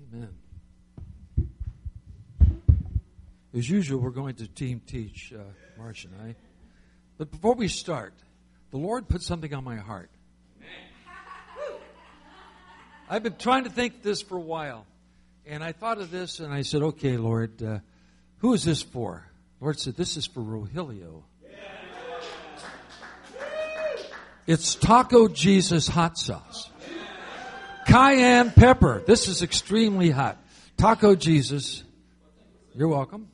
Amen. As usual, we're going to team teach, Marsh and I. But before we start, the Lord put something on my heart. I've been trying to think this for a while. And I thought of this and I said, okay, Lord, who is this for? The Lord said, this is for Rogelio. It's Taco Jesus hot sauce. Cayenne pepper. This is extremely hot. Taco Jesus. You're welcome.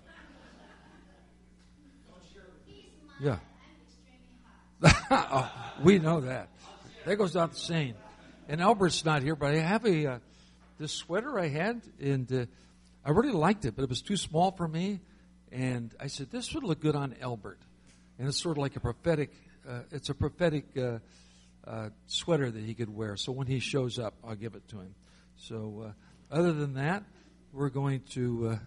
Yeah. Oh, we know that. There goes out the saying. And Albert's not here, but I have this sweater I had, and I really liked it, but it was too small for me. And I said, this would look good on Albert. And it's sort of like a prophetic, sweater that he could wear. So when he shows up, I'll give it to him. So other than that, we're going to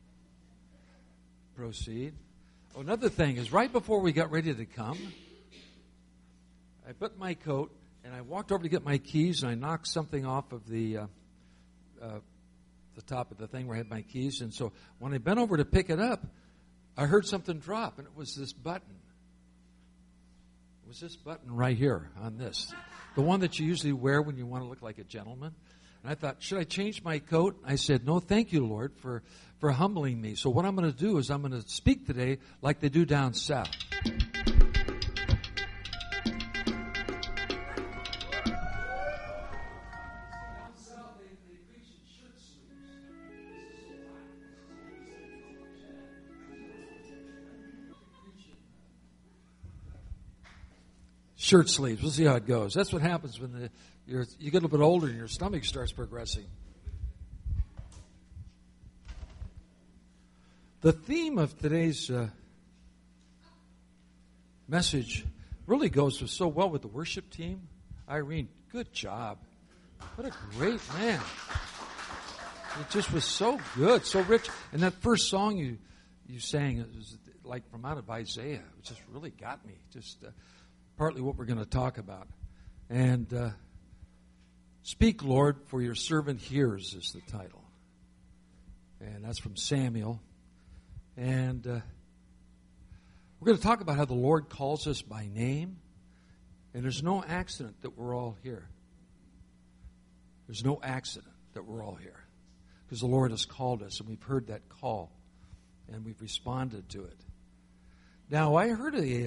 proceed. Oh, another thing is right before we got ready to come, I put my coat and I walked over to get my keys and I knocked something off of the top of the thing where I had my keys. And so when I bent over to pick it up, I heard something drop, and it was this button. It was this button right here on this, the one that you usually wear when you want to look like a gentleman. And I thought, should I change my coat? I said, no, thank you, Lord, for humbling me. So what I'm going to do is I'm going to speak today like they do down south. Shirt sleeves. We'll see how it goes. That's what happens when you get a little bit older and your stomach starts progressing. The theme of today's message really goes so well with the worship team. Irene, good job. What a great man. It just was so good, so rich. And that first song you sang, it was like from out of Isaiah. It just really got me. Just partly what we're going to talk about. And Speak, Lord, for your servant hears is the title. And that's from Samuel. And we're going to talk about how the Lord calls us by name. And there's no accident that we're all here. There's no accident that we're all here. Because the Lord has called us, and we've heard that call. And we've responded to it. Now, I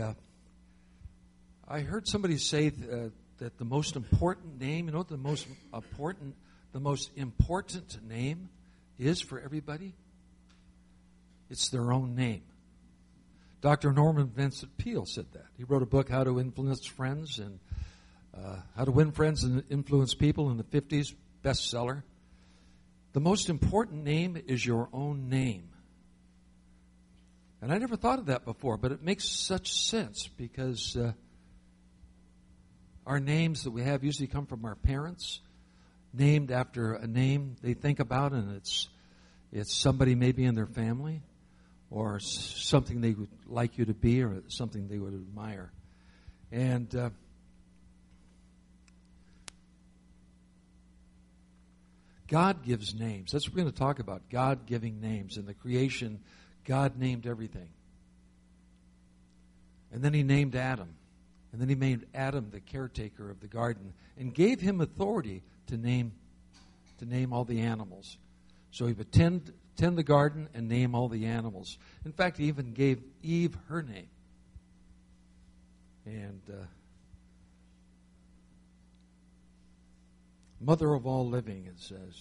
heard somebody say that the most important name, you know what the most important name is for everybody? It's their own name. Dr. Norman Vincent Peale said that. He wrote a book, How to Influence Friends and How to Win Friends and Influence People in the 50s, bestseller. The most important name is your own name. And I never thought of that before, but it makes such sense because our names that we have usually come from our parents, named after a name they think about, and it's somebody maybe in their family or something they would like you to be or something they would admire. And God gives names. That's what we're going to talk about, God giving names. In the creation, God named everything. And then he named Adam. And then he made Adam the caretaker of the garden and gave him authority to name all the animals. So he would tend the garden and name all the animals. In fact, he even gave Eve her name. And mother of all living, it says.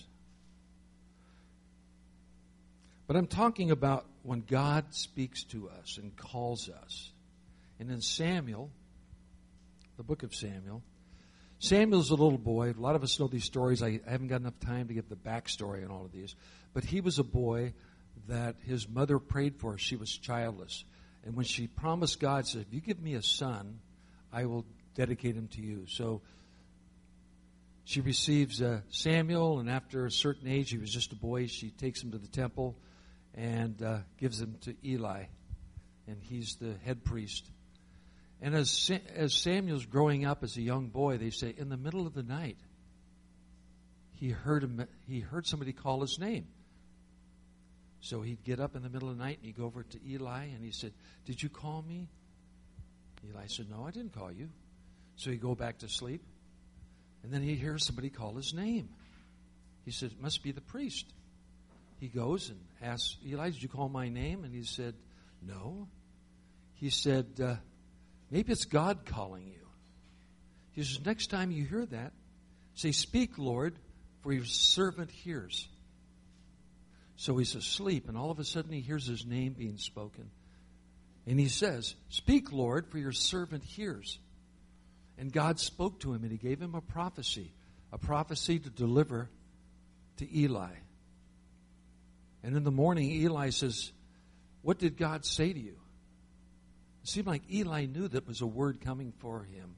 But I'm talking about when God speaks to us and calls us. And in Samuel, the book of Samuel, Samuel's a little boy. A lot of us know these stories. I haven't got enough time to give the backstory on all of these. But he was a boy that his mother prayed for. She was childless. And when she promised God, said, if you give me a son, I will dedicate him to you. So she receives Samuel, and after a certain age, he was just a boy, she takes him to the temple and gives him to Eli. And he's the head priest. And as Samuel's growing up as a young boy, they say, in the middle of the night, he heard somebody call his name. So he'd get up in the middle of the night and he'd go over to Eli and he said, "Did you call me?" Eli said, "No, I didn't call you." So he'd go back to sleep. And then he'd hear somebody call his name. He said, "It must be the priest." He goes and asks Eli, "Did you call my name?" And he said, "No." He said, "Maybe it's God calling you." He says, "Next time you hear that, say, 'Speak, Lord, for your servant hears.'" So he's asleep, and all of a sudden he hears his name being spoken. And he says, "Speak, Lord, for your servant hears." And God spoke to him, and he gave him a prophecy to deliver to Eli. And in the morning, Eli says, "What did God say to you?" It seemed like Eli knew that was a word coming for him.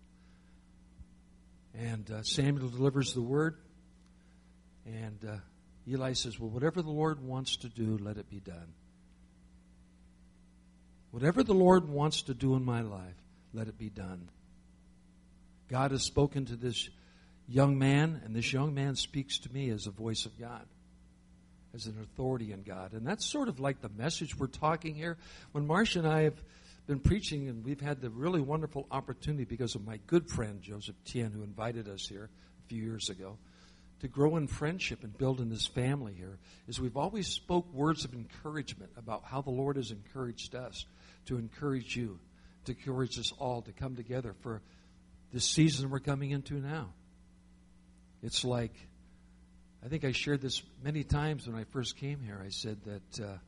And Samuel delivers the word, and Eli says, "Well, whatever the Lord wants to do, let it be done. Whatever the Lord wants to do in my life, let it be done." God has spoken to this young man, and this young man speaks to me as a voice of God, as an authority in God. And that's sort of like the message we're talking here. When Marcia and I have been preaching, and we've had the really wonderful opportunity because of my good friend, Joseph Tien, who invited us here a few years ago, to grow in friendship and build in this family here, is we've always spoke words of encouragement about how the Lord has encouraged us, to encourage you, to encourage us all to come together for this season we're coming into now. It's like, I think I shared this many times when I first came here. I said that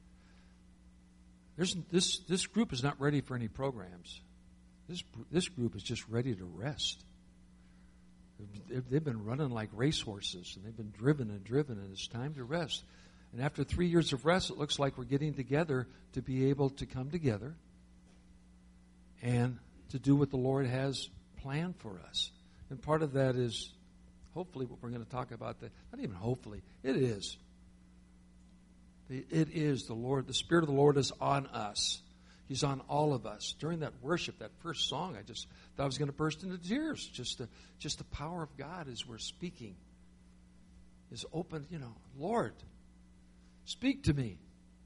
this group is not ready for any programs. This group is just ready to rest. They've been running like racehorses, and they've been driven, and it's time to rest. And after 3 years of rest, it looks like we're getting together to be able to come together and to do what the Lord has planned for us. And part of that is hopefully what we're going to talk about. Not even hopefully, it is. It is the Lord. The Spirit of the Lord is on us. He's on all of us. During that worship, that first song, I just thought I was going to burst into tears. Just the power of God as we're speaking is open. Lord, speak to me.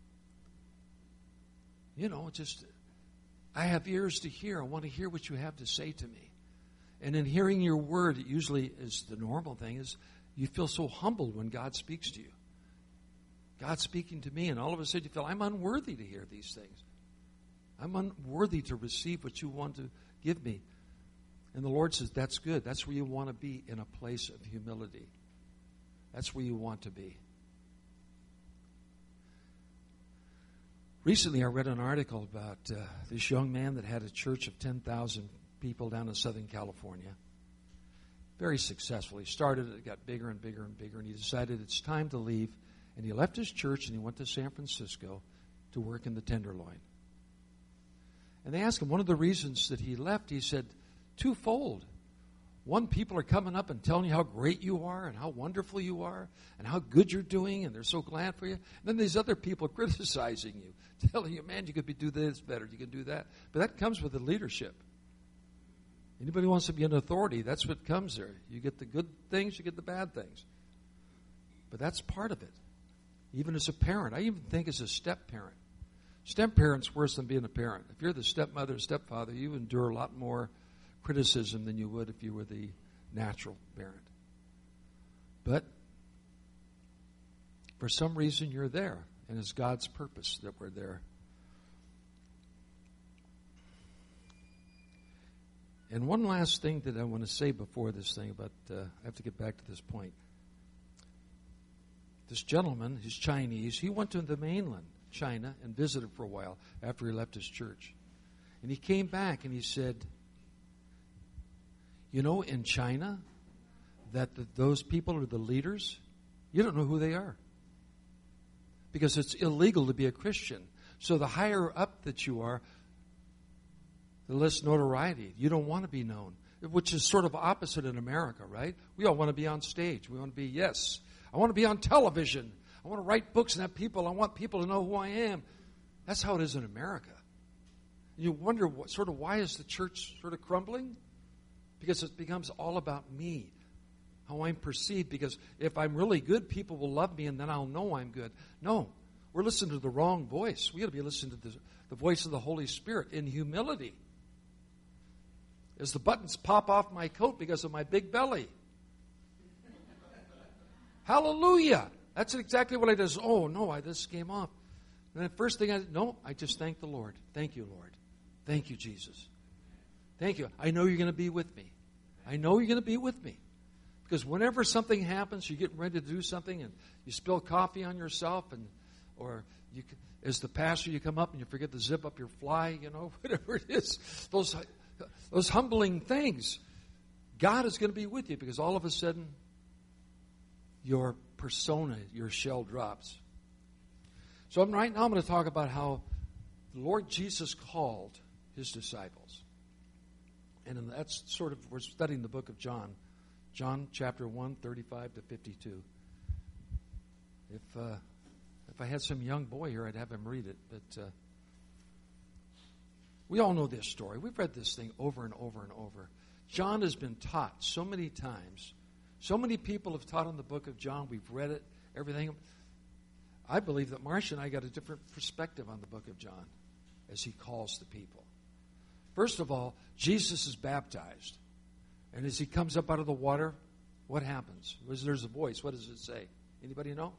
I have ears to hear. I want to hear what you have to say to me. And in hearing your word, it usually is the normal thing, is you feel so humbled when God speaks to you. God's speaking to me, and all of a sudden you feel, I'm unworthy to hear these things. I'm unworthy to receive what you want to give me. And the Lord says, that's good. That's where you want to be, in a place of humility. That's where you want to be. Recently I read an article about this young man that had a church of 10,000 people down in Southern California. Very successful. He started it, got bigger and bigger and bigger, and he decided it's time to leave. And he left his church and he went to San Francisco to work in the Tenderloin. And they asked him one of the reasons that he left. He said, twofold. One, people are coming up and telling you how great you are and how wonderful you are and how good you're doing, and they're so glad for you. And then these other people criticizing you, telling you, man, you could do this better, you can do that. But that comes with the leadership. Anybody who wants to be an authority, that's what comes there. You get the good things, you get the bad things. But that's part of it. Even as a parent, I even think as a step-parent. Step-parent's worse than being a parent. If you're the stepmother or stepfather, you endure a lot more criticism than you would if you were the natural parent. But for some reason you're there, and it's God's purpose that we're there. And one last thing that I want to say before this thing about, I have to get back to this point. This gentleman, he's Chinese, he went to the mainland, China, and visited for a while after he left his church. And he came back and he said, in China, that those people are the leaders, you don't know who they are. Because it's illegal to be a Christian. So the higher up that you are, the less notoriety. You don't want to be known, which is sort of opposite in America, right? We all want to be on stage. We want to be, yes, I want to be on television. I want to write books and have people. I want people to know who I am. That's how it is in America. You wonder why is the church sort of crumbling? Because it becomes all about me. how I'm perceived, because if I'm really good, people will love me and then I'll know I'm good. No, we're listening to the wrong voice. We got to be listening to the voice of the Holy Spirit in humility. As the buttons pop off my coat because of my big belly. Hallelujah. That's exactly what I did. Oh, no, this came off. And the first thing I just thank the Lord. Thank you, Lord. Thank you, Jesus. Thank you. I know you're going to be with me. I know you're going to be with me. Because whenever something happens, you're getting ready to do something and you spill coffee on yourself, or you, as the pastor, you come up and you forget to zip up your fly, whatever it is. Those humbling things. God is going to be with you because all of a sudden your persona, your shell drops. So right now I'm going to talk about how the Lord Jesus called his disciples. And that's we're studying the book of John. John chapter 1, 35 to 52. If I had some young boy here, I'd have him read it. But we all know this story. We've read this thing over and over and over. John has been taught so many times. So many people have taught on the book of John. We've read it, everything. I believe that Marcia and I got a different perspective on the book of John as he calls the people. First of all, Jesus is baptized. And as he comes up out of the water, what happens? There's a voice. What does it say? Anybody know?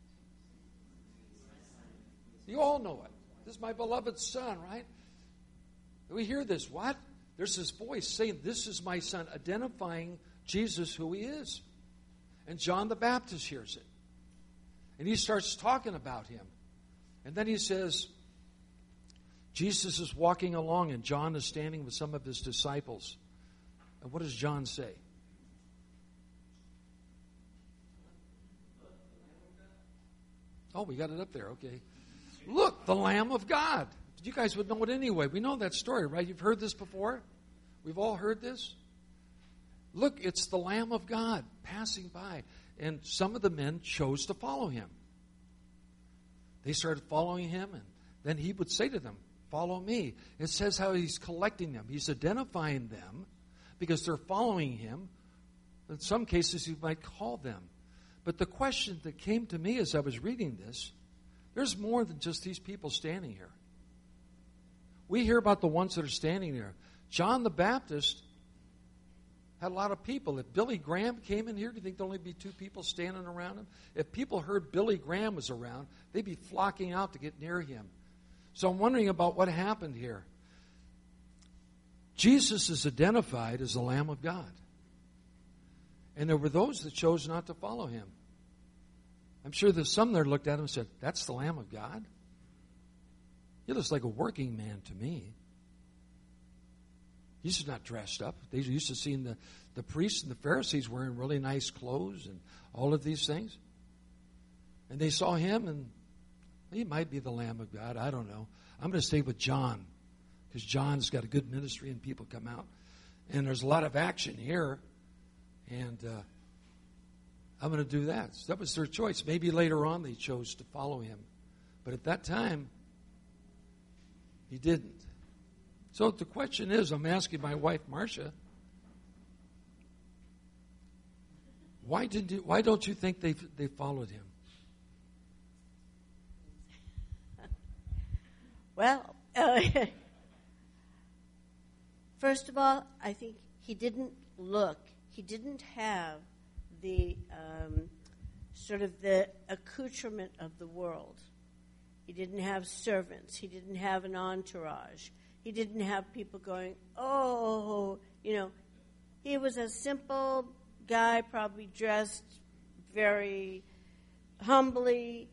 You all know it. This is my beloved son, right? We hear this. What? There's this voice saying, this is my son, identifying Jesus, who he is. And John the Baptist hears it. And he starts talking about him. And then he says, Jesus is walking along and John is standing with some of his disciples. And what does John say? Oh, we got it up there. Okay. Look, the Lamb of God. You guys would know it anyway. We know that story, right? You've heard this before? We've all heard this? Look, it's the Lamb of God passing by. And some of the men chose to follow him. They started following him, and then he would say to them, follow me. It says how he's collecting them. He's identifying them because they're following him. In some cases, you might call them. But the question that came to me as I was reading this, there's more than just these people standing here. We hear about the ones that are standing there. John the Baptist had a lot of people. If Billy Graham came in here, do you think there'd only be 2 people standing around him? If people heard Billy Graham was around, they'd be flocking out to get near him. So I'm wondering about what happened here. Jesus is identified as the Lamb of God. And there were those that chose not to follow him. I'm sure there's some there looked at him and said, that's the Lamb of God? He looks like a working man to me. He's just not dressed up. They used to see the priests and the Pharisees wearing really nice clothes and all of these things. And they saw him, and he might be the Lamb of God. I don't know. I'm going to stay with John because John's got a good ministry and people come out. And there's a lot of action here. And I'm going to do that. So that was their choice. Maybe later on they chose to follow him. But at that time, he didn't. So the question is, I'm asking my wife, Marcia, why don't you think they followed him? Well, first of all, I think he didn't look. He didn't have the sort of the accoutrement of the world. He didn't have servants. He didn't have an entourage. He didn't have people going, oh, He was a simple guy, probably dressed very humbly.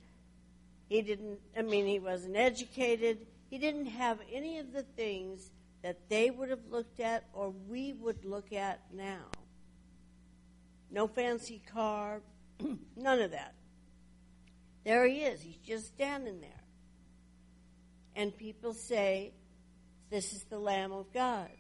He wasn't educated. He didn't have any of the things that they would have looked at or we would look at now. No fancy car, none of that. There he is. He's just standing there. And people say, this is the Lamb of God.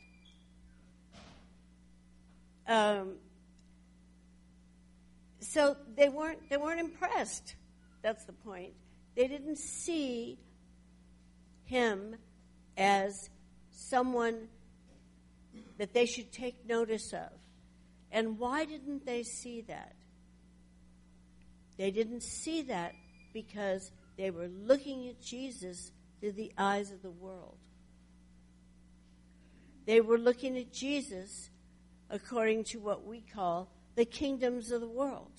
So they weren't impressed. That's the point. They didn't see him as someone that they should take notice of. And why didn't they see that? They didn't see that because they were looking at Jesus through the eyes of the world. They were looking at Jesus according to what we call the kingdoms of the world.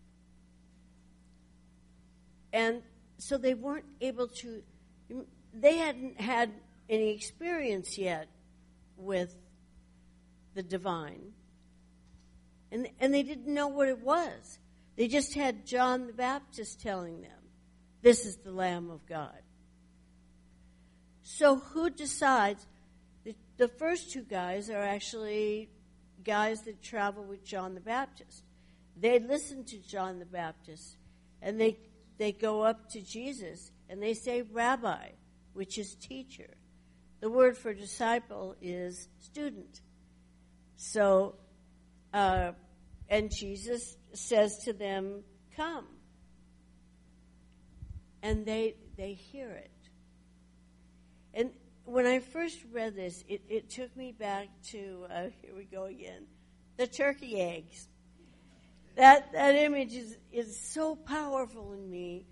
And so they weren't able to, they hadn't had any experience yet with the divine. And they didn't know what it was. They just had John the Baptist telling them, this is the Lamb of God. So who decides? The first two guys are actually guys that travel with John the Baptist. They listen to John the Baptist, and they go up to Jesus, and they say, Rabbi, which is teacher. The word for disciple is student. So, and Jesus says to them, come. And they hear it. And when I first read this, it took me back to, here we go again, the turkey eggs. That image is so powerful in me.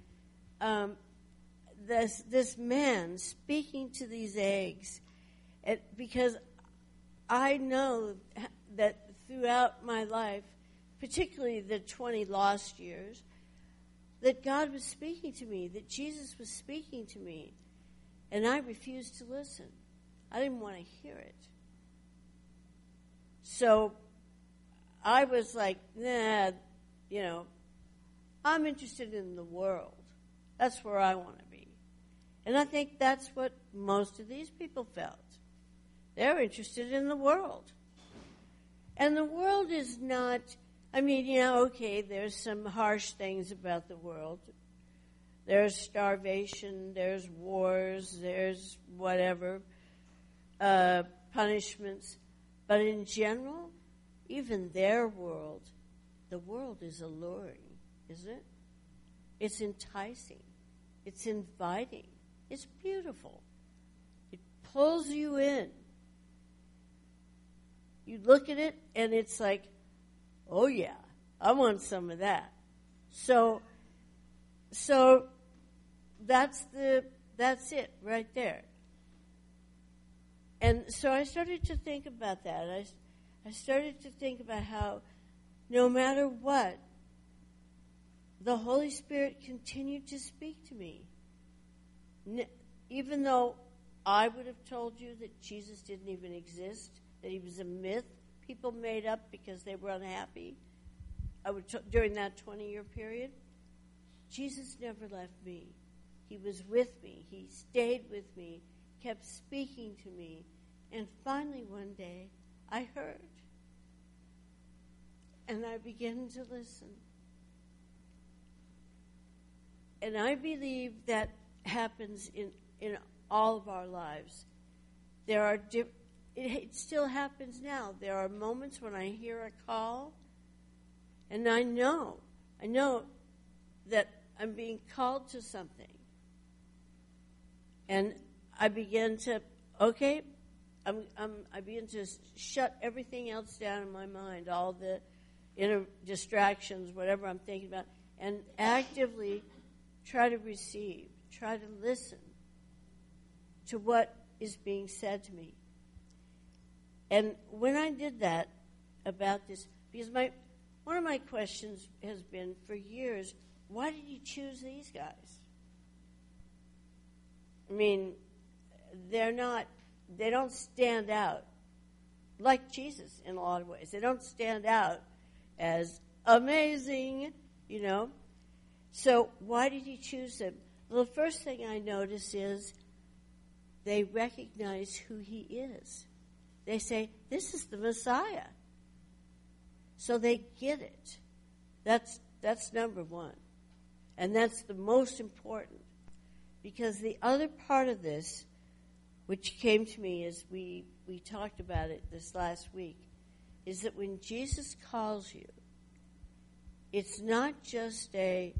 This man speaking to these eggs, because I know that throughout my life, particularly the 20 lost years, that God was speaking to me, that Jesus was speaking to me, and I refused to listen. I didn't want to hear it. So I was like, nah, I'm interested in the world. That's where I want to be. And I think that's what most of these people felt. They're interested in the world. And the world is not, okay, there's some harsh things about the world. There's starvation, there's wars, there's whatever, punishments. But in general, even their world, the world is alluring, isn't it? It's enticing. It's inviting. It's beautiful. It pulls you in. You look at it, and it's like, oh yeah, I want some of that. So that's it right there. And so I started to think about that. I started to think about how no matter what, the Holy Spirit continued to speak to me. Even though I would have told you that Jesus didn't even exist, that he was a myth people made up because they were unhappy during that 20-year period, Jesus never left me. He was with me. He stayed with me, kept speaking to me. And finally one day, I heard. And I began to listen. And I believe that happens in all of our lives. It still happens now. There are moments when I hear a call, and I know that I'm being called to something. And I begin to, I begin to shut everything else down in my mind, all the inner distractions, whatever I'm thinking about, and actively try to receive, try to listen to what is being said to me. And when I did that about this, because one of my questions has been for years, why did you choose these guys? They don't stand out like Jesus in a lot of ways. They don't stand out as amazing, So why did he choose them? Well, the first thing I notice is they recognize who he is. They say, this is the Messiah. So they get it. That's number one. And that's the most important. Because the other part of this, which came to me as we talked about it this last week, is that when Jesus calls you, it's not just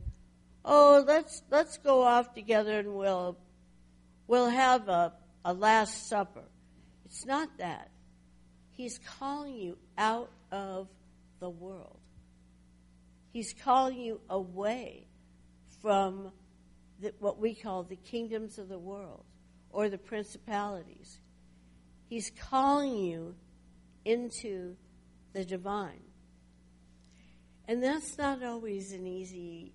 let's go off together and we'll have a Last Supper. It's not that. He's calling you out of the world. He's calling you away from what we call the kingdoms of the world or the principalities. He's calling you into the divine. And that's not always an easy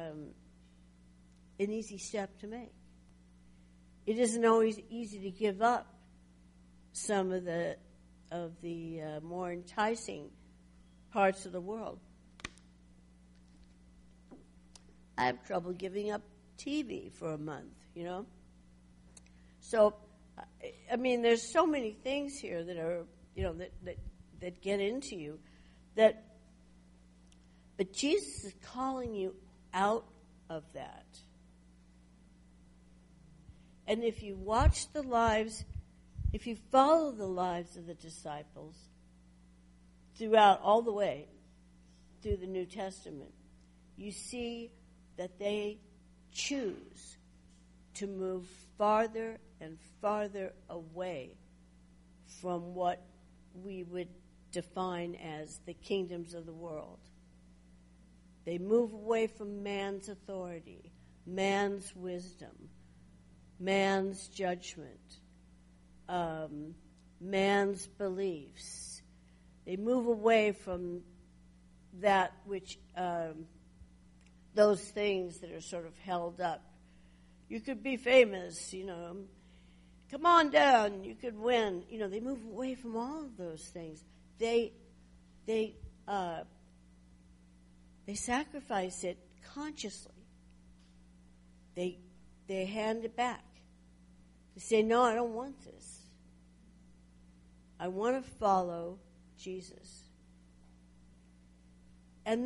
step to make. It isn't always easy to give up some of the more enticing parts of the world. I have trouble giving up TV for a month, you know. So, I mean, there's so many things here that are, you know, that get into you, but Jesus is calling you out of that. And if you watch the lives, if you follow the lives of the disciples throughout all the way through the New Testament, you see that they choose to move farther and farther away from what we would define as the kingdoms of the world. They move away from man's authority, man's wisdom, man's judgment, man's beliefs. They move away from that which, those things that are sort of held up. You could be famous, you know. Come on down, you could win. You know, they move away from all of those things. They sacrifice it consciously. They hand it back. They say, no, I don't want this. I want to follow Jesus. And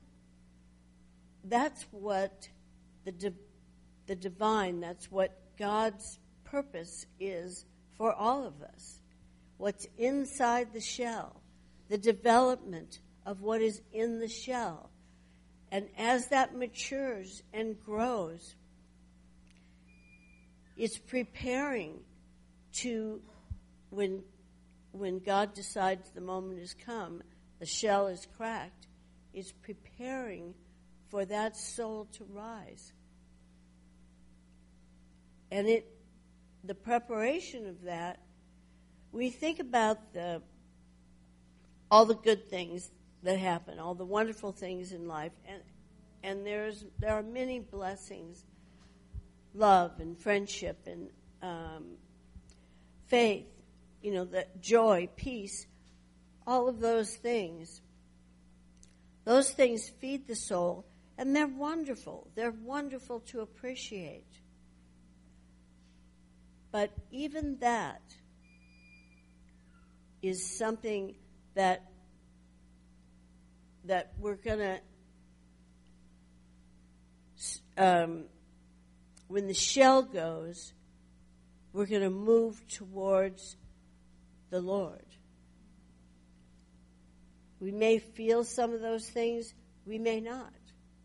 that's what the divine, that's what God's purpose is for all of us. What's inside the shell, the development of what is in the shell. And as that matures and grows, it's preparing to, when God decides the moment has come, the shell is cracked, it's preparing for that soul to rise. And the preparation of that, we think about all the good things that happen, all the wonderful things in life, and there are many blessings, love and friendship and faith, you know, the joy, peace, all of those things. Those things feed the soul, and they're wonderful. They're wonderful to appreciate. But even that is something that we're going to, when the shell goes, we're going to move towards the Lord. We may feel some of those things, we may not.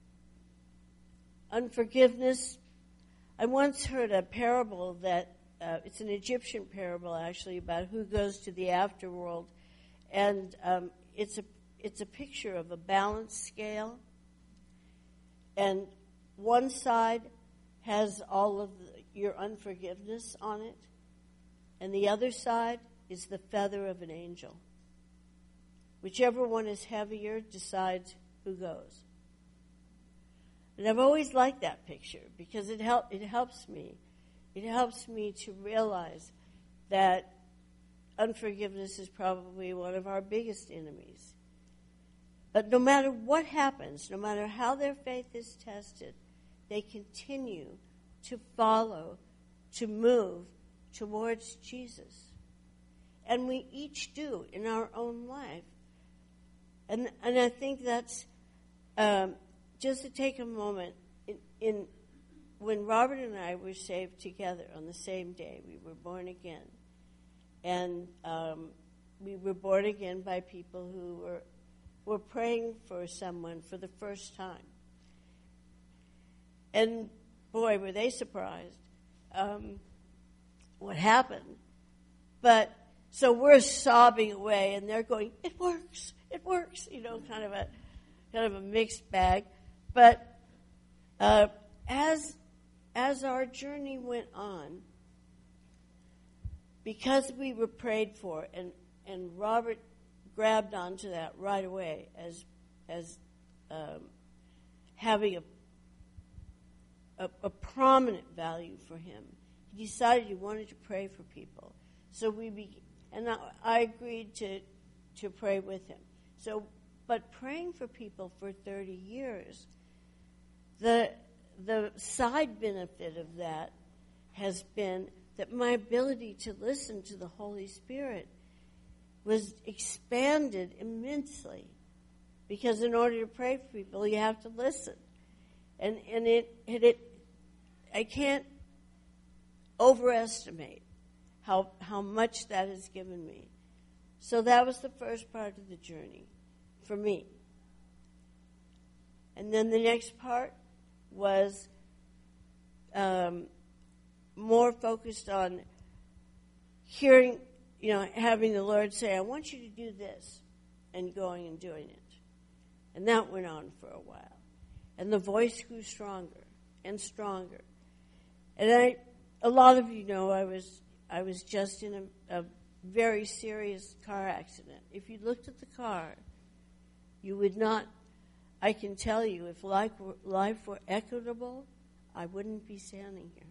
Unforgiveness. I once heard a parable that, it's an Egyptian parable actually, about who goes to the afterworld. And it's a picture of a balance scale. And one side has all of your unforgiveness on it. And the other side is the feather of an angel. Whichever one is heavier decides who goes. And I've always liked that picture because it helps me. It helps me to realize that unforgiveness is probably one of our biggest enemies. But no matter what happens, no matter how their faith is tested, they continue to follow, to move towards Jesus. And we each do in our own life. And I think that's, just to take a moment, when Robert and I were saved together on the same day, we were born again. And we were born again by people who were praying for someone for the first time. And boy, were they surprised what happened. But So we're sobbing away, and they're going, it works, kind of a mixed bag. But as our journey went on, because we were prayed for, and Robert grabbed onto that right away as having a prominent value for him. He decided he wanted to pray for people. So I agreed to pray with him. But praying for people for 30 years, the side benefit of that has been that my ability to listen to the Holy Spirit was expanded immensely. Because in order to pray for people, you have to listen. And I can't overestimate how much that has given me. So that was the first part of the journey for me. And then the next part was more focused on hearing, having the Lord say, I want you to do this, and going and doing it. And that went on for a while. And the voice grew stronger and stronger. And a lot of you know I was just in a very serious car accident. If you looked at the car, you would not, I can tell you, if life were equitable, I wouldn't be standing here.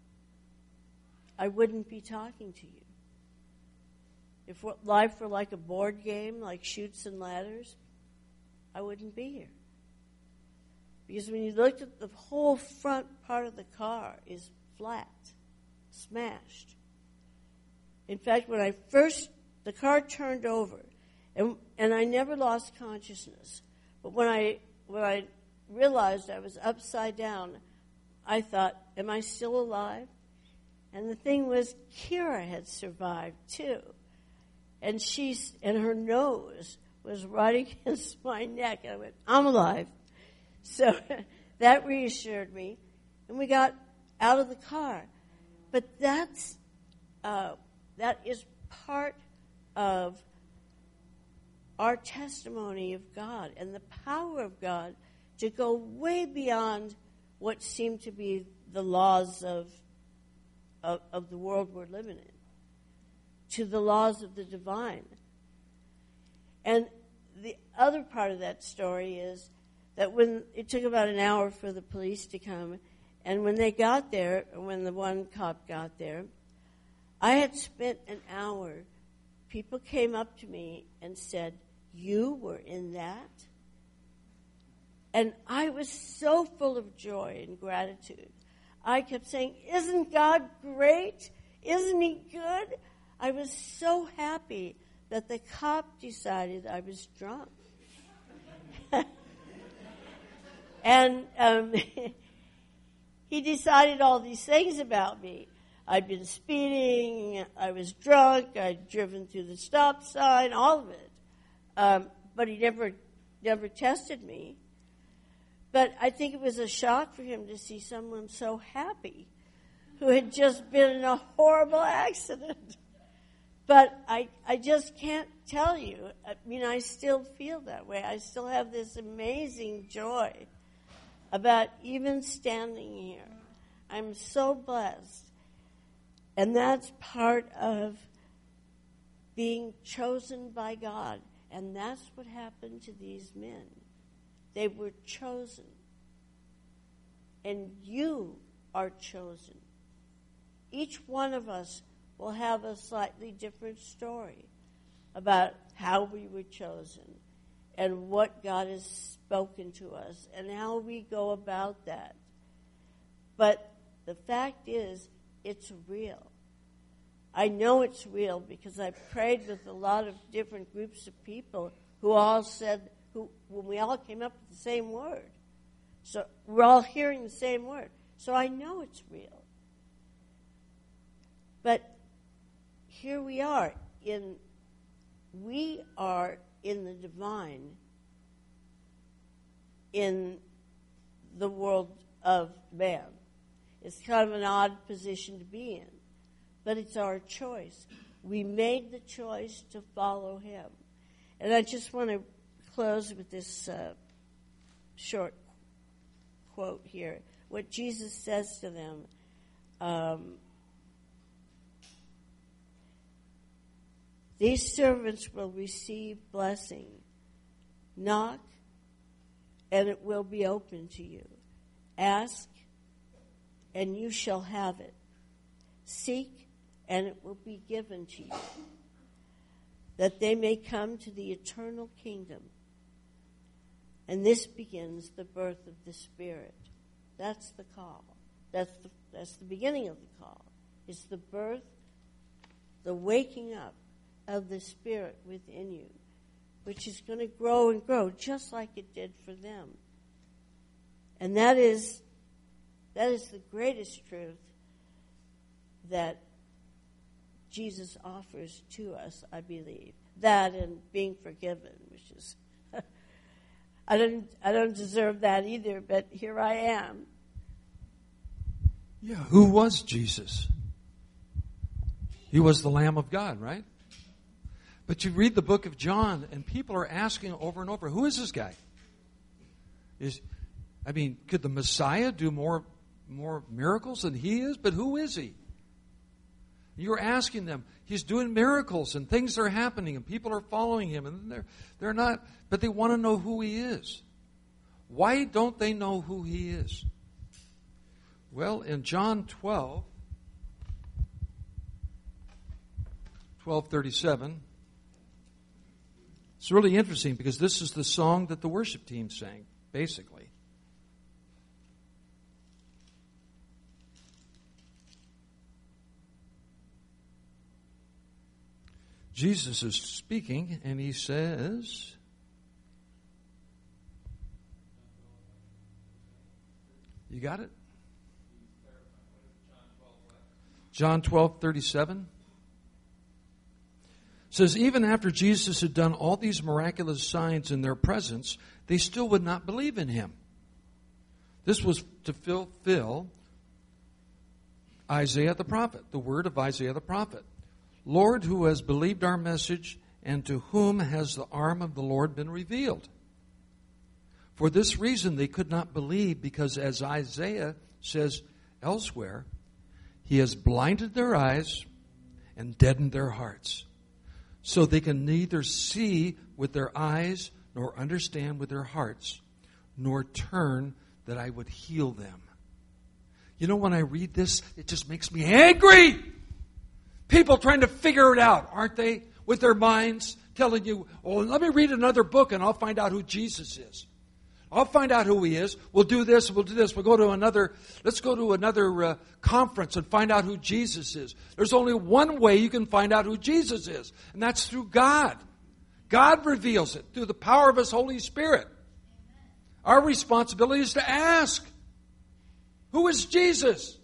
I wouldn't be talking to you. If life were like a board game, like Chutes and Ladders, I wouldn't be here. Because when you looked at the whole front part of the car is flat, smashed. In fact, when the car turned over, and I never lost consciousness, but when I realized I was upside down, I thought, am I still alive? And the thing was, Kira had survived too. And her nose was right against my neck. And I went, I'm alive. So that reassured me. And we got out of the car. But that is part of our testimony of God and the power of God to go way beyond what seemed to be the laws of the world we're living in, to the laws of the divine. And the other part of that story is that when it took about an hour for the police to come, and when they got there, when the one cop got there, I had spent an hour. People came up to me and said, you were in that? And I was so full of joy and gratitude. I kept saying, isn't God great? Isn't he good? I was so happy that the cop decided I was drunk. And he decided all these things about me. I'd been speeding, I was drunk, I'd driven through the stop sign, all of it. But he never tested me. But I think it was a shock for him to see someone so happy who had just been in a horrible accident. But I just can't tell you. I mean, I still feel that way. I still have this amazing joy about even standing here. I'm so blessed. And that's part of being chosen by God. And that's what happened to these men. They were chosen. And you are chosen. Each one of us will have a slightly different story about how we were chosen and what God has spoken to us and how we go about that. But the fact is, it's real. I know it's real because I prayed with a lot of different groups of people who all said, when we all came up with the same word. So we're all hearing the same word. So I know it's real. But here we are in the divine in the world of man. It's kind of an odd position to be in, but it's our choice. We made the choice to follow him. And I just want to close with this short quote here. What Jesus says to them, these servants will receive blessing. Knock, and it will be open to you. Ask, and you shall have it. Seek, and it will be given to you, that they may come to the eternal kingdom. And this begins the birth of the Spirit. That's the call. That's the beginning of the call. It's the birth, the waking up of the Spirit within you, which is going to grow and grow just like it did for them. And that is the greatest truth that Jesus offers to us, I believe. That and being forgiven, which is I don't deserve that either, but here I am. Yeah, who was Jesus? He was the Lamb of God, right? But you read the book of John, and people are asking over and over, who is this guy? Could the Messiah do more miracles than he is? But who is he? You're asking them. He's doing miracles, and things are happening, and people are following him, and they're not, but they want to know who he is. Why don't they know who he is? Well, in John 12:37, it's really interesting because this is the song that the worship team sang, basically. Jesus is speaking, and he says, you got it? John 12:37 says, even after Jesus had done all these miraculous signs in their presence, they still would not believe in him. This was to fulfill Isaiah the prophet, the word of Isaiah the prophet. Lord, who has believed our message, and to whom has the arm of the Lord been revealed? For this reason they could not believe, because as Isaiah says elsewhere, he has blinded their eyes and deadened their hearts, so they can neither see with their eyes nor understand with their hearts, nor turn that I would heal them. You know, when I read this, it just makes me angry. People trying to figure it out, aren't they? With their minds, telling you, oh, let me read another book and I'll find out who Jesus is. I'll find out who he is. We'll do this, we'll do this. Let's go to another conference and find out who Jesus is. There's only one way you can find out who Jesus is, and that's through God. God reveals it through the power of his Holy Spirit. Our responsibility is to ask, who is Jesus?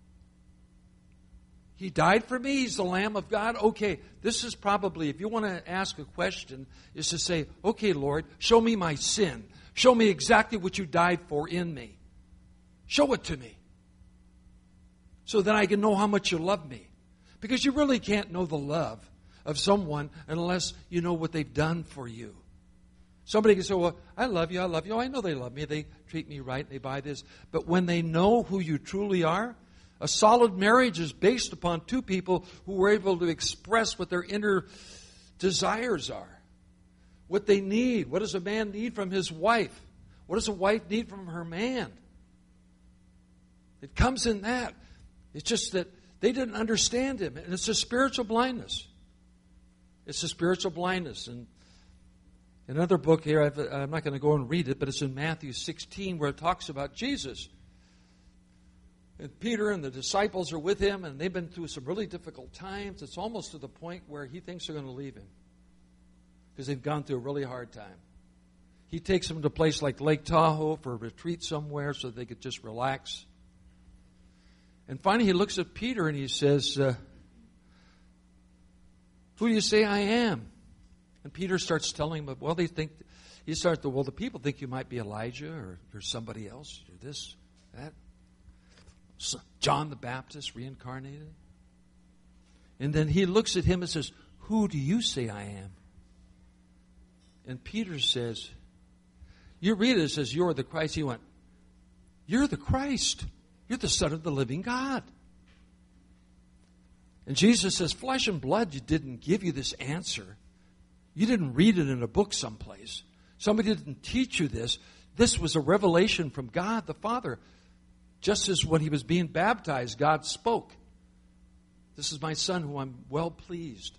He died for me. He's the Lamb of God. Okay, this is probably, if you want to ask a question, is to say, okay, Lord, show me my sin. Show me exactly what you died for in me. Show it to me. So that I can know how much you love me. Because you really can't know the love of someone unless you know what they've done for you. Somebody can say, well, I love you. Oh, I know they love me. They treat me right. They buy this. But when they know who you truly are, a solid marriage is based upon two people who are able to express what their inner desires are. What they need. What does a man need from his wife? What does a wife need from her man? It comes in that. It's just that they didn't understand him. And it's a spiritual blindness. It's a spiritual blindness. And in another book here, I'm not going to go and read it, but it's in Matthew 16 where it talks about Jesus. And Peter and the disciples are with him, and they've been through some really difficult times. It's almost to the point where he thinks they're going to leave him because they've gone through a really hard time. He takes them to a place like Lake Tahoe for a retreat somewhere so they could just relax. And finally he looks at Peter and he says, who do you say I am? And Peter starts telling him, well, the people think you might be Elijah or you're somebody else. You're this, that. John the Baptist reincarnated. And then he looks at him and says, who do you say I am? And Peter says, you read it, it says, you're the Christ. He went, you're the Christ. You're the Son of the living God. And Jesus says, flesh and blood didn't give you this answer. You didn't read it in a book someplace. Somebody didn't teach you this. This was a revelation from God the Father. Just as when he was being baptized, God spoke. This is my Son who I'm well pleased.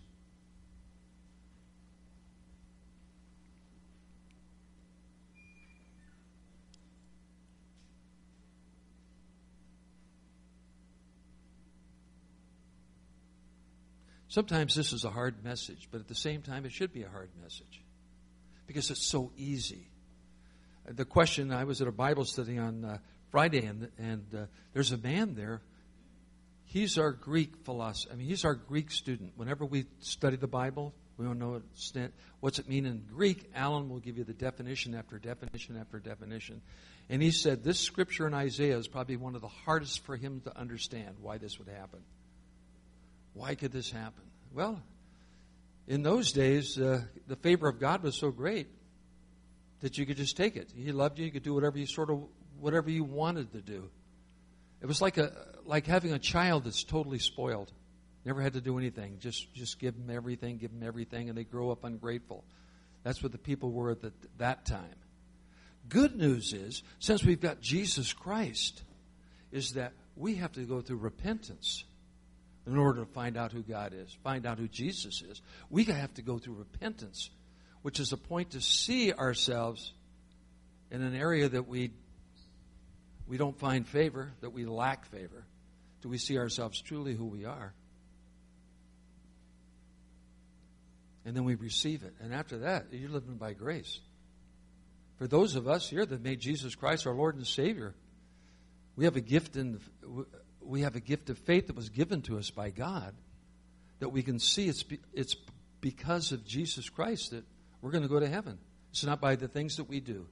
Sometimes this is a hard message, but at the same time it should be a hard message because it's so easy. The question, I was at a Bible study on Friday, and there's a man there. He's our Greek philosopher. I mean, he's our Greek student. Whenever we study the Bible, we don't know what's it mean in Greek. Alan will give you the definition after definition after definition. And he said this scripture in Isaiah is probably one of the hardest for him to understand why this would happen. Why could this happen? Well, in those days, the favor of God was so great that you could just take it. He loved you. You could do whatever you wanted to do. It was like having a child that's totally spoiled. Never had to do anything. Just give them everything, and they grow up ungrateful. That's what the people were at that time. Good news is, since we've got Jesus Christ, is that we have to go through repentance in order to find out who God is, find out who Jesus is. We have to go through repentance, which is a point to see ourselves in an area that we don't find favor, that we lack favor. Do we see ourselves truly who we are? And then we receive it. And after that, you're living by grace. For those of us here that made Jesus Christ our Lord and Savior, we have a gift of faith that was given to us by God, that we can see it's because of Jesus Christ that we're going to go to heaven. It's not by the things that we do.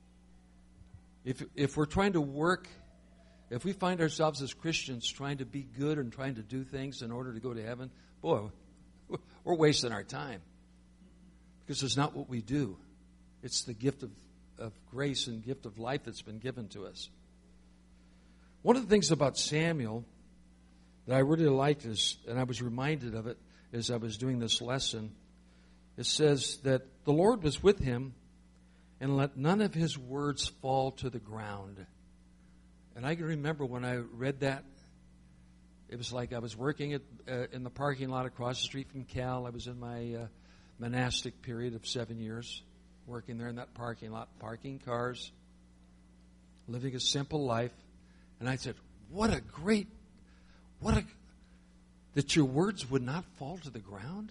If we're trying to work, if we find ourselves as Christians trying to be good and trying to do things in order to go to heaven, boy, we're wasting our time. Because it's not what we do. It's the gift of grace and gift of life that's been given to us. One of the things about Samuel that I really liked is, and I was reminded of it as I was doing this lesson, it says that the Lord was with him and let none of his words fall to the ground. And I can remember when I read that, it was like I was working in the parking lot across the street from Cal. I was in my monastic period of 7 years, working there in that parking lot, parking cars, living a simple life. And I said, that your words would not fall to the ground?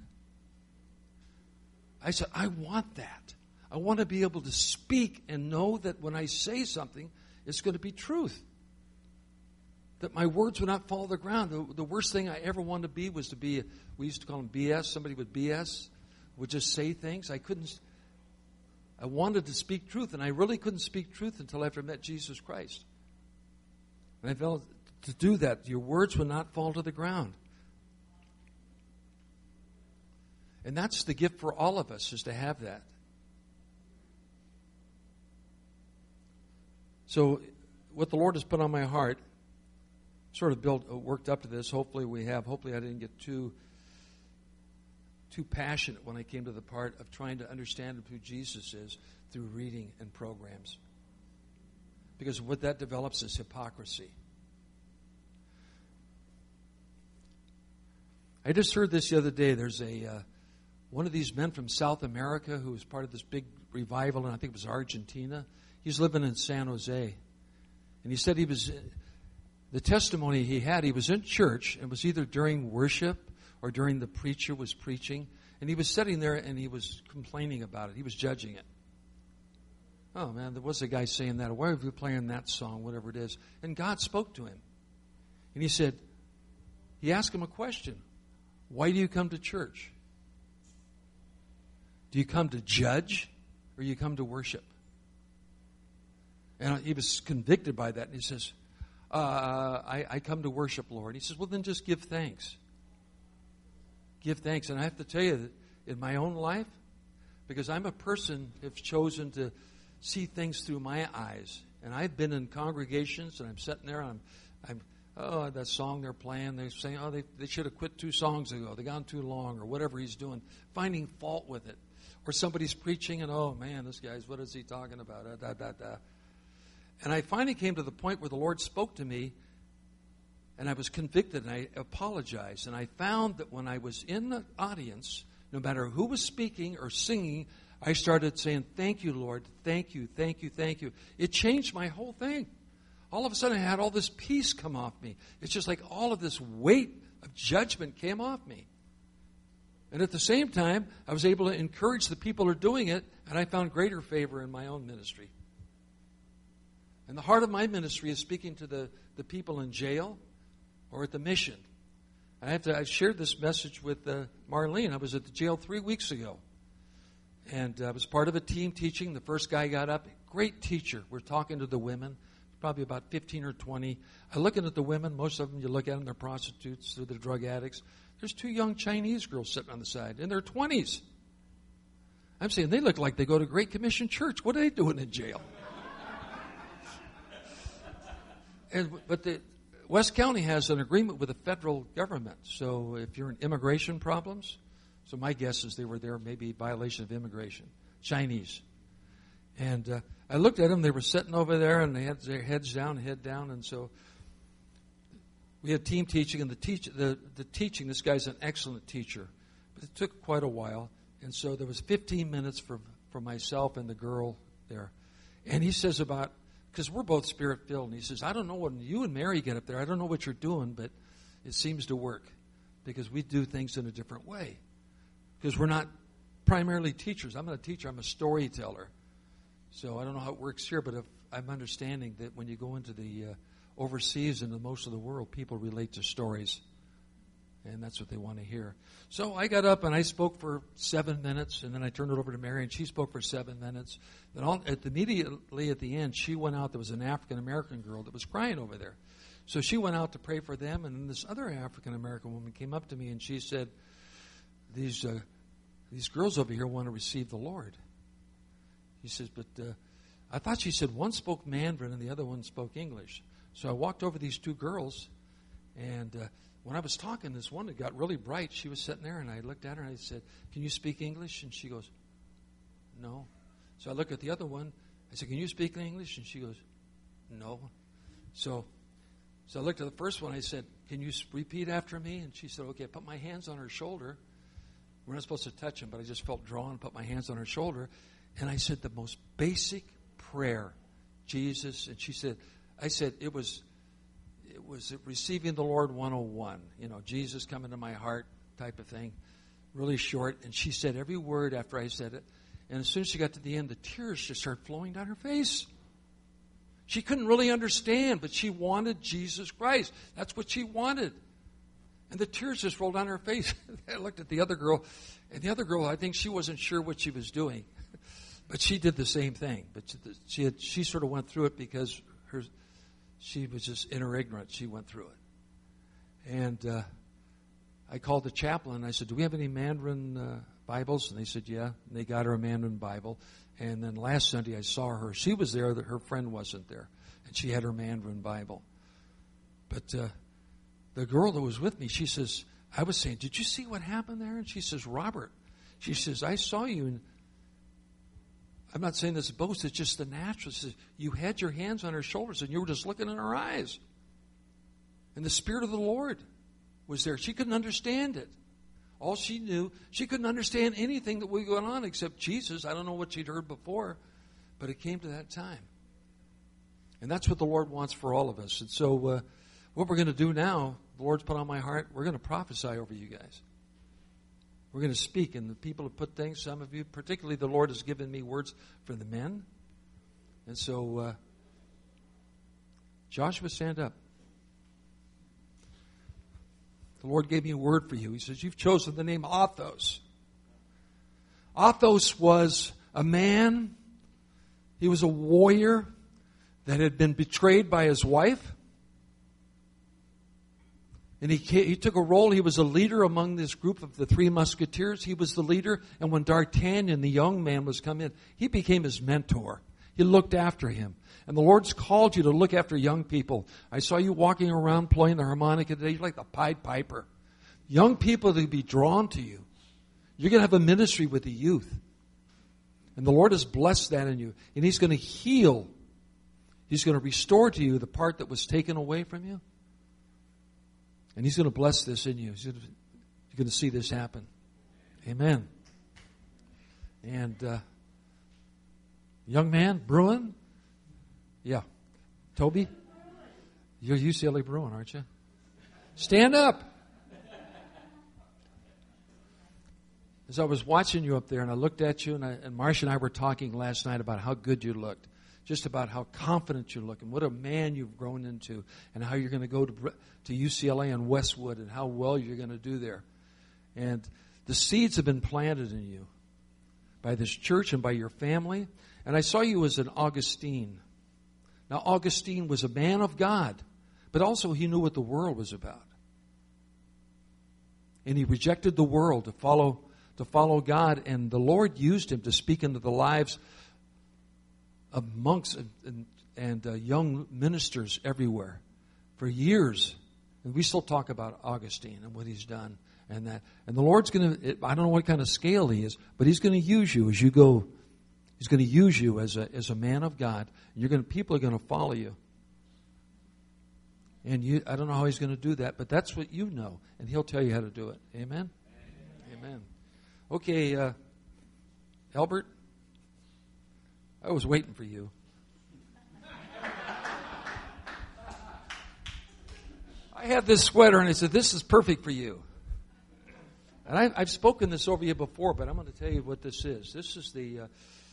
I said, I want that. I want to be able to speak and know that when I say something, it's going to be truth. That my words would not fall to the ground. The worst thing I ever wanted to be was to be, we used to call them BS, somebody with BS, would just say things. I wanted to speak truth, and I really couldn't speak truth until after I met Jesus Christ. And I felt to do that, your words would not fall to the ground. And that's the gift for all of us, is to have that. So what the Lord has put on my heart, sort of worked up to this. Hopefully we have. Hopefully I didn't get too passionate when I came to the part of trying to understand who Jesus is through reading and programs. Because what that develops is hypocrisy. I just heard this the other day. There's one of these men from South America who was part of this big revival, and I think it was Argentina. He's living in San Jose. And he said the testimony he had, he was in church, and was either during worship or during the preacher was preaching, and he was sitting there and he was complaining about it. He was judging it. Oh man, there was a guy saying that. Why are you playing that song, whatever it is? And God spoke to him. And he asked him a question. Why do you come to church? Do you come to judge or do you come to worship? And he was convicted by that. And he says, I come to worship, Lord. He says, well, then just give thanks. give thanks. And I have to tell you that in my own life, because I'm a person who's chosen to see things through my eyes. And I've been in congregations, and I'm sitting there, and that song they're playing, they're saying, they should have quit 2 songs ago. They gone too long, or whatever he's doing, finding fault with it. Or somebody's preaching, and oh man, this guy's, what is he talking about? And I finally came to the point where the Lord spoke to me, and I was convicted, and I apologized. And I found that when I was in the audience, no matter who was speaking or singing, I started saying, thank you, Lord, thank you, thank you, thank you. It changed my whole thing. All of a sudden, I had all this peace come off me. It's just like all of this weight of judgment came off me. And at the same time, I was able to encourage the people who are doing it, and I found greater favor in my own ministry. And the heart of my ministry is speaking to the people in jail or at the mission. I shared this message with Marlene. I was at the jail 3 weeks ago. And I was part of a team teaching. The first guy got up. Great teacher. We're talking to the women. Probably about 15 or 20. I looking at the women. Most of them, you look at them, they're prostitutes. They're the drug addicts. There's 2 young Chinese girls sitting on the side in their 20s. I'm saying they look like they go to Great Commission Church. What are they doing in jail? But West County has an agreement with the federal government. So if you're in immigration problems, so my guess is they were there maybe violation of immigration. Chinese. And I looked at them. They were sitting over there, and they had their head down. And so we had team teaching, and the teaching, this guy's an excellent teacher. But it took quite a while. And so there was 15 minutes for myself and the girl there. And he says because we're both Spirit-filled, and he says, I don't know when you and Mary get up there, I don't know what you're doing, but it seems to work because we do things in a different way. Because we're not primarily teachers. I'm not a teacher. I'm a storyteller. So I don't know how it works here, but I'm understanding that when you go into the overseas and most of the world, people relate to stories. And that's what they want to hear. So I got up and I spoke for 7 minutes, and then I turned it over to Mary, and she spoke for 7 minutes. Then immediately at the end, she went out. There was an African-American girl that was crying over there. So she went out to pray for them, and then this other African-American woman came up to me, and she said, these girls over here want to receive the Lord. He says, but I thought she said one spoke Mandarin and the other one spoke English. So I walked over these 2 girls, and when I was talking, this one that got really bright, she was sitting there, and I looked at her and I said, can you speak English? And she goes, no. So I looked at the other one. I said, can you speak English? And she goes, no. So I looked at the first one. I said, can you repeat after me? And she said, okay. I put my hands on her shoulder. We're not supposed to touch him, but I just felt drawn, put my hands on her shoulder. And I said the most basic prayer, Jesus. And she said, I said, it was receiving the Lord 101. Jesus come into my heart type of thing. Really short. And she said every word after I said it. And as soon as she got to the end, the tears just started flowing down her face. She couldn't really understand, but she wanted Jesus Christ. That's what she wanted. And the tears just rolled down her face. I looked at the other girl, and the other girl, I think she wasn't sure what she was doing. But she did the same thing. But she sort of went through it because she was just in her ignorance. She went through it. And I called the chaplain, and I said, do we have any Mandarin Bibles? And they said, yeah. And they got her a Mandarin Bible. And then last Sunday I saw her. She was there. Her friend wasn't there. And she had her Mandarin Bible. But the girl that was with me, she says, I was saying, did you see what happened there? And she says, Robert, she says, I saw you. And I'm not saying this is a boast. It's just the natural. She says, you had your hands on her shoulders and you were just looking in her eyes. And the Spirit of the Lord was there. She couldn't understand it. All she knew, she couldn't understand anything that was going on except Jesus. I don't know what she'd heard before, but it came to that time. And that's what the Lord wants for all of us. And so what we're going to do now, the Lord's put on my heart, we're going to prophesy over you guys. We're going to speak, and the people have put things, some of you, particularly the Lord has given me words for the men. And so, Joshua, stand up. The Lord gave me a word for you. He says, you've chosen the name Athos. Athos was a man, he was a warrior that had been betrayed by his wife. And he took a role. He was a leader among this group of the Three Musketeers. He was the leader. And when D'Artagnan, the young man, was come in, he became his mentor. He looked after him. And the Lord's called you to look after young people. I saw you walking around playing the harmonica today. You're like the Pied Piper. Young people to be drawn to you. You're going to have a ministry with the youth. And the Lord has blessed that in you. And He's going to heal. He's going to restore to you the part that was taken away from you. And He's going to bless this in you. You're going to see this happen. Amen. And young man, Bruin? Yeah. Toby? You're UCLA Bruin, aren't you? Stand up. As I was watching you up there and I looked at you and Marcia and I were talking last night about how good you looked. Just about how confident you look and what a man you've grown into and how you're going to go to UCLA and Westwood and how well you're going to do there. And the seeds have been planted in you by this church and by your family. And I saw you as an Augustine. Now, Augustine was a man of God, but also he knew what the world was about. And he rejected the world to follow God, and the Lord used him to speak into the lives of monks and young ministers everywhere for years. And we still talk about Augustine and what he's done and that. And the Lord's going to, I don't know what kind of scale he is, but He's going to use you as you go. He's going to use you as a man of God. People are going to follow you. And I don't know how He's going to do that, but that's what you know. And He'll tell you how to do it. Amen? Amen. Okay, Albert, I was waiting for you. I had this sweater, and I said, this is perfect for you. And I've spoken this over you before, but I'm going to tell you what this is. This is the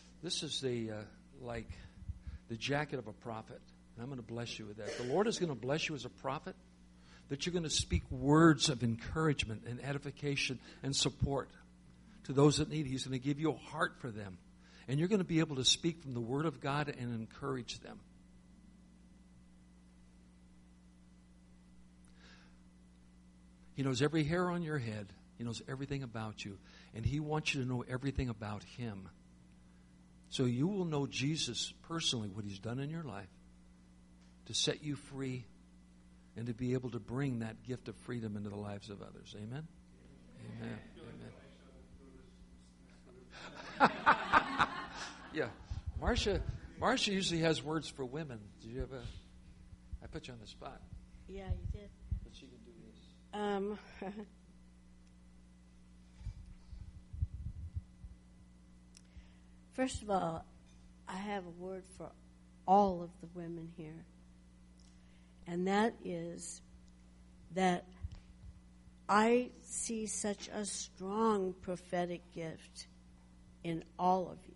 jacket of a prophet. And I'm going to bless you with that. The Lord is going to bless you as a prophet, that you're going to speak words of encouragement and edification and support to those that need. He's going to give you a heart for them. And you're going to be able to speak from the Word of God and encourage them. He knows every hair on your head. He knows everything about you. And He wants you to know everything about Him. So you will know Jesus personally, what He's done in your life, to set you free and to be able to bring that gift of freedom into the lives of others. Amen? Amen. Amen. Yeah. Marcia usually has words for women. Did you have I put you on the spot. Yeah, you did. But she can do this. First of all, I have a word for all of the women here. And that is that I see such a strong prophetic gift in all of you.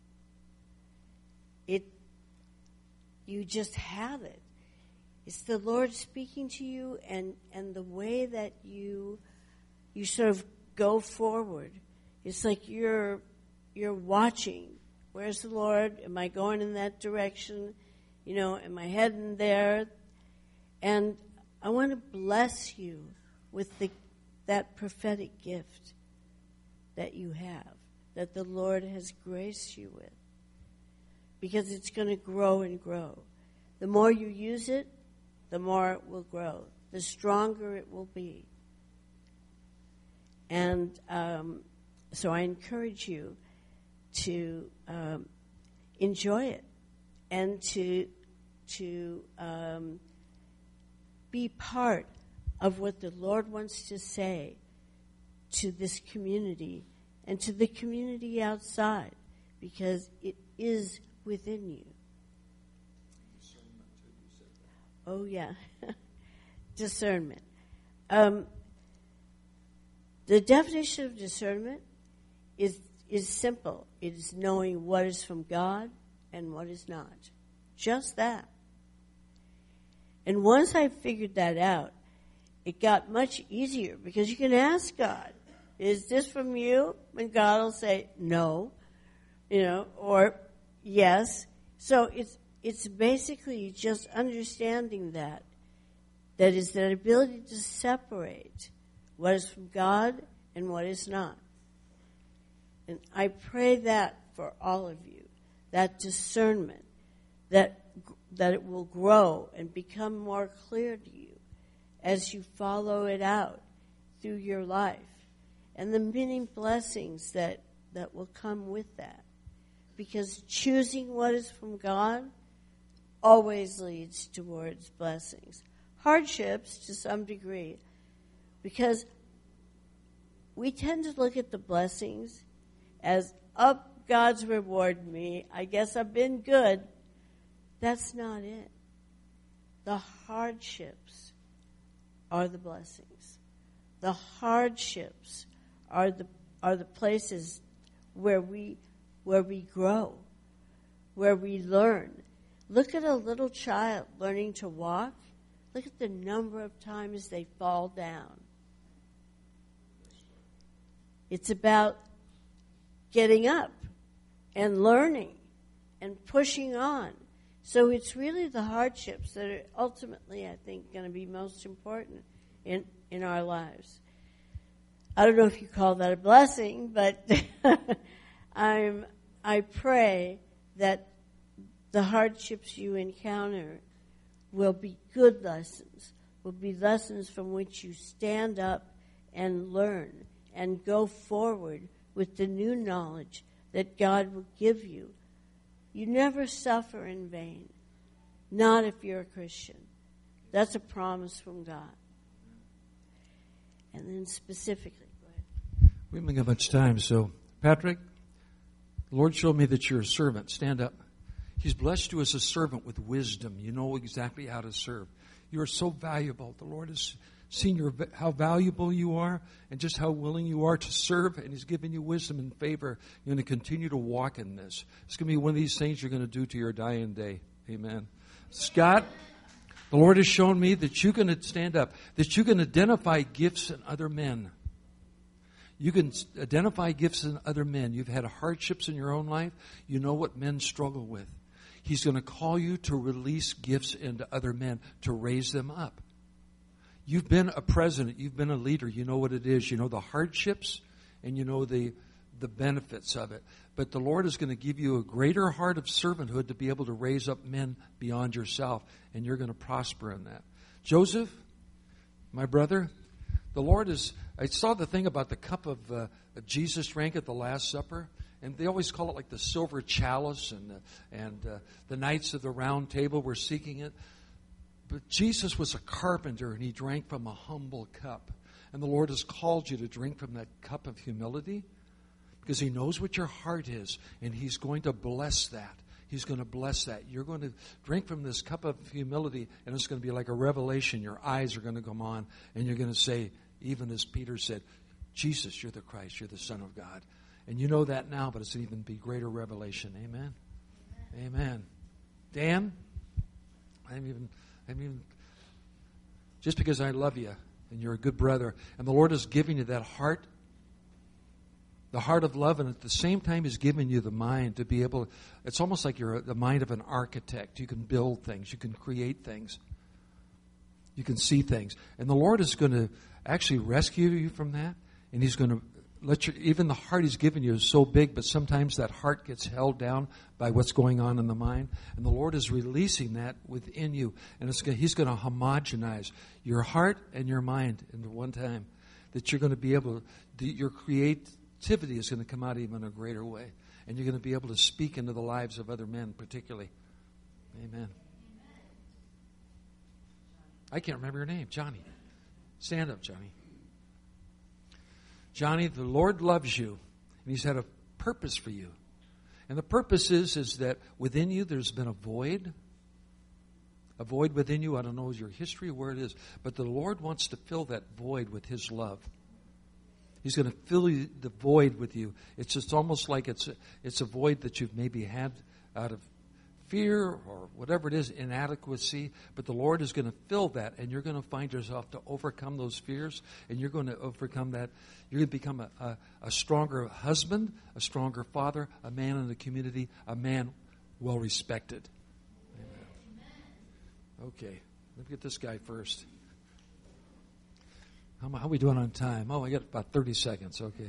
You just have it. It's the Lord speaking to you, and the way that you sort of go forward. It's like you're watching. Where's the Lord? Am I going in that direction? Am I heading there? And I want to bless you with that prophetic gift that you have, that the Lord has graced you with. Because it's going to grow and grow. The more you use it, the more it will grow. The stronger it will be. And so I encourage you to enjoy it and to be part of what the Lord wants to say to this community and to the community outside, because it is within you. Oh, yeah. Discernment. The definition of discernment is simple. It is knowing what is from God and what is not. Just that. And once I figured that out, it got much easier, because you can ask God, is this from you? And God will say, no, or yes. So it's basically just understanding that That is, that ability to separate what is from God and what is not. And I pray that for all of you, that discernment, that it will grow and become more clear to you as you follow it out through your life, and the many blessings that will come with that. Because choosing what is from God always leads towards blessings. Hardships to some degree, because we tend to look at the blessings as, up, God's rewarded me, I guess I've been good. That's not it. The hardships are the blessings. The hardships are the places where we grow, where we learn. Look at a little child learning to walk. Look at the number of times they fall down. It's about getting up and learning and pushing on. So it's really the hardships that are ultimately, I think, going to be most important in our lives. I don't know if you call that a blessing, but I pray that the hardships you encounter will be good lessons, will be lessons from which you stand up and learn and go forward with the new knowledge that God will give you. You never suffer in vain, not if you're a Christian. That's a promise from God. And then specifically, go ahead. We haven't got much time, so Patrick, the Lord showed me that you're a servant. Stand up. He's blessed you as a servant with wisdom. You know exactly how to serve. You are so valuable. The Lord has seen how valuable you are and just how willing you are to serve, and He's given you wisdom and favor. You're going to continue to walk in this. It's going to be one of these things you're going to do to your dying day. Amen. Scott, the Lord has shown me that you're going to stand up, that you can identify gifts in other men. You can identify gifts in other men. You've had hardships in your own life. You know what men struggle with. He's going to call you to release gifts into other men, to raise them up. You've been a president. You've been a leader. You know what it is. You know the hardships and you know the benefits of it. But the Lord is going to give you a greater heart of servanthood to be able to raise up men beyond yourself, and you're going to prosper in that. Joseph, my brother, the Lord is... I saw the thing about the cup of Jesus drank at the Last Supper, and they always call it like the silver chalice, and the Knights of the Round Table were seeking it. But Jesus was a carpenter, and He drank from a humble cup. And the Lord has called you to drink from that cup of humility because He knows what your heart is, and He's going to bless that. He's going to bless that. You're going to drink from this cup of humility, and it's going to be like a revelation. Your eyes are going to come on, and you're going to say, even as Peter said, Jesus, you're the Christ, you're the Son of God. And you know that now, but it's an even be greater revelation. Amen? Amen. Dan, I'm even, just because I love you and you're a good brother, and the Lord is giving you that heart, the heart of love, and at the same time He's giving you the mind to be able, it's almost like you're the mind of an architect. You can build things, you can create things, you can see things. And the Lord is going to actually rescue you from that, and He's going to let you, even the heart He's given you is so big, but sometimes that heart gets held down by what's going on in the mind, and the Lord is releasing that within you, and He's going to homogenize your heart and your mind into one time, that you're going to be able to, your creativity is going to come out even in a greater way, and you're going to be able to speak into the lives of other men particularly. Amen. I can't remember your name. Johnny. Stand up, Johnny. Johnny, the Lord loves you, and He's had a purpose for you. And the purpose is that within you there's been a void within you. I don't know your history or where it is, but the Lord wants to fill that void with His love. He's going to fill the void with you. It's just almost like it's a void that you've maybe had out of fear or whatever it is, inadequacy, but the Lord is going to fill that, and you're going to find yourself to overcome those fears, and you're going to overcome that. You're going to become a stronger husband, a stronger father, a man in the community, a man well respected. Amen. Okay, let me get this guy first. How are we doing on time? Oh, I got about 30 seconds. Okay.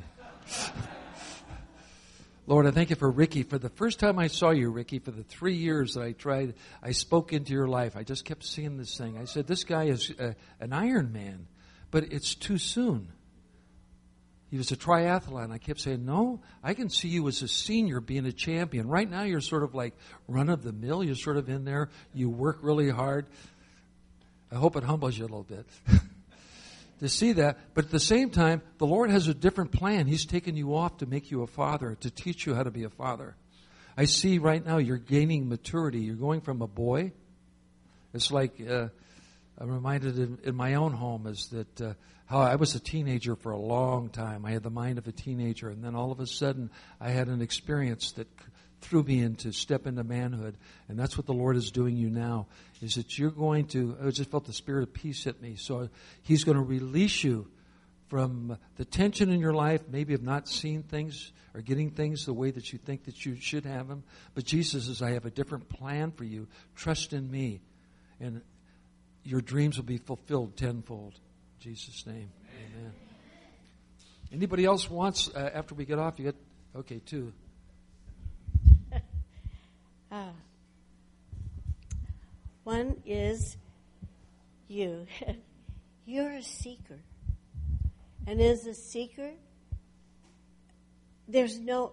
Lord, I thank you for Ricky. For the first time I saw you, Ricky, for the 3 years that I spoke into your life. I just kept seeing this thing. I said, this guy is an Iron Man, but it's too soon. He was a triathlon. I kept saying, no, I can see you as a senior being a champion. Right now you're sort of like run-of-the-mill. You're sort of in there. You work really hard. I hope it humbles you a little bit. To see that, but at the same time, the Lord has a different plan. He's taken you off to make you a father, to teach you how to be a father. I see right now you're gaining maturity. You're going from a boy. It's like, I'm reminded in my own home is that how I was a teenager for a long time. I had the mind of a teenager, and then all of a sudden I had an experience that threw me into step into manhood. And that's what the Lord is doing you now, is that you're going to, I just felt the spirit of peace hit me. So He's going to release you from the tension in your life, maybe of not seeing things or getting things the way that you think that you should have them. But Jesus says, I have a different plan for you. Trust in me. And your dreams will be fulfilled tenfold. In Jesus' name. Amen. Anybody else wants, after we get off, you got, okay, two. One is you. You're a seeker. And as a seeker, the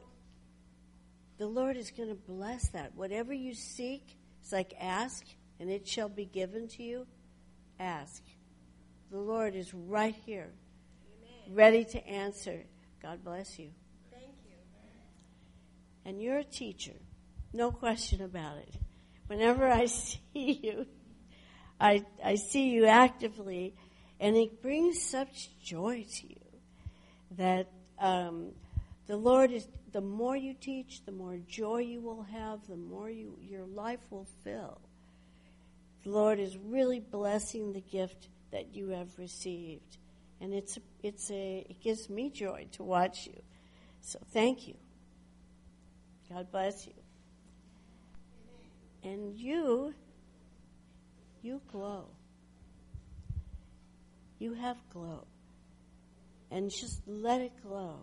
Lord is going to bless that. Whatever you seek, it's like ask, and it shall be given to you. Ask. The Lord is right here, ready to answer. God bless you. Thank you. And you're a teacher. No question about it. Whenever I see you, I see you actively, and it brings such joy to you that the Lord is, the more you teach, the more joy you will have, the more your life will fill. The Lord is really blessing the gift that you have received. And it gives me joy to watch you. So thank you. God bless you. And you glow. You have glow. And just let it glow.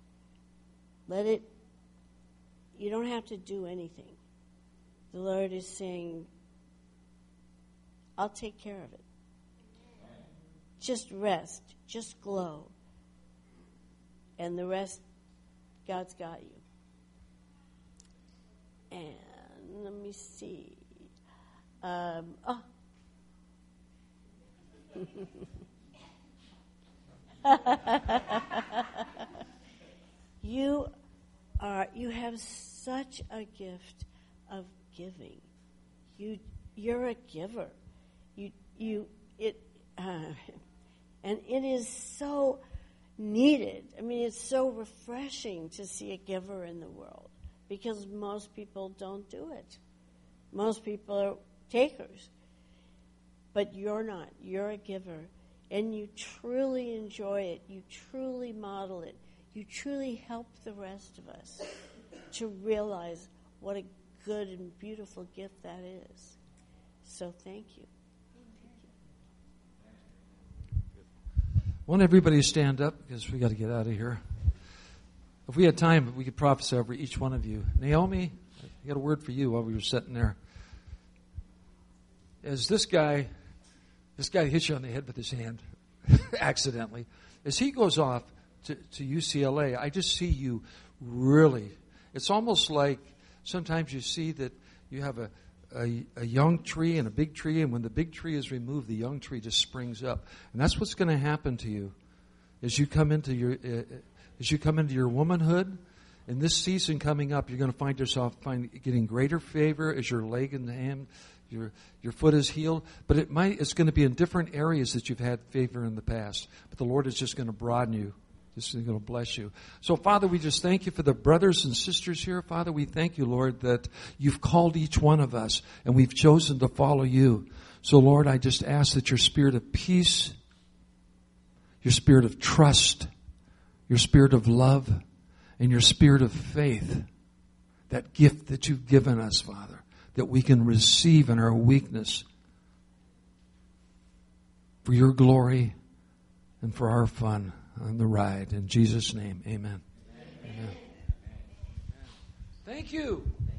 You don't have to do anything. The Lord is saying, I'll take care of it. Just rest. Just glow. And the rest, God's got you. And let me see. You have such a gift of giving. You're a giver. And it is so needed. I mean, it's so refreshing to see a giver in the world, because most people don't do it. Most people are takers. But you're not. You're a giver. And you truly enjoy it. You truly model it. You truly help the rest of us to realize what a good and beautiful gift that is. So thank you. Won't everybody stand up, because we got to get out of here. If we had time, we could prophesy over each one of you. Naomi, I got a word for you while we were sitting there. As this guy hits you on the head with his hand, accidentally. As he goes off to UCLA, I just see you really. It's almost like sometimes you see that you have a young tree and a big tree, and when the big tree is removed, the young tree just springs up. And that's what's going to happen to you as you come into your womanhood. In this season coming up, you're going to find yourself getting greater favor as your leg and hand, your foot is healed. But it's going to be in different areas that you've had favor in the past. But the Lord is just going to broaden you. This is going to bless you. So, Father, we just thank you for the brothers and sisters here. Father, we thank you, Lord, that you've called each one of us and we've chosen to follow you. So, Lord, I just ask that your spirit of peace, your spirit of trust, your spirit of love, and your spirit of faith, that gift that you've given us, Father, that we can receive in our weakness for your glory and for our fun on the ride. In Jesus' name, amen. Amen. Thank you.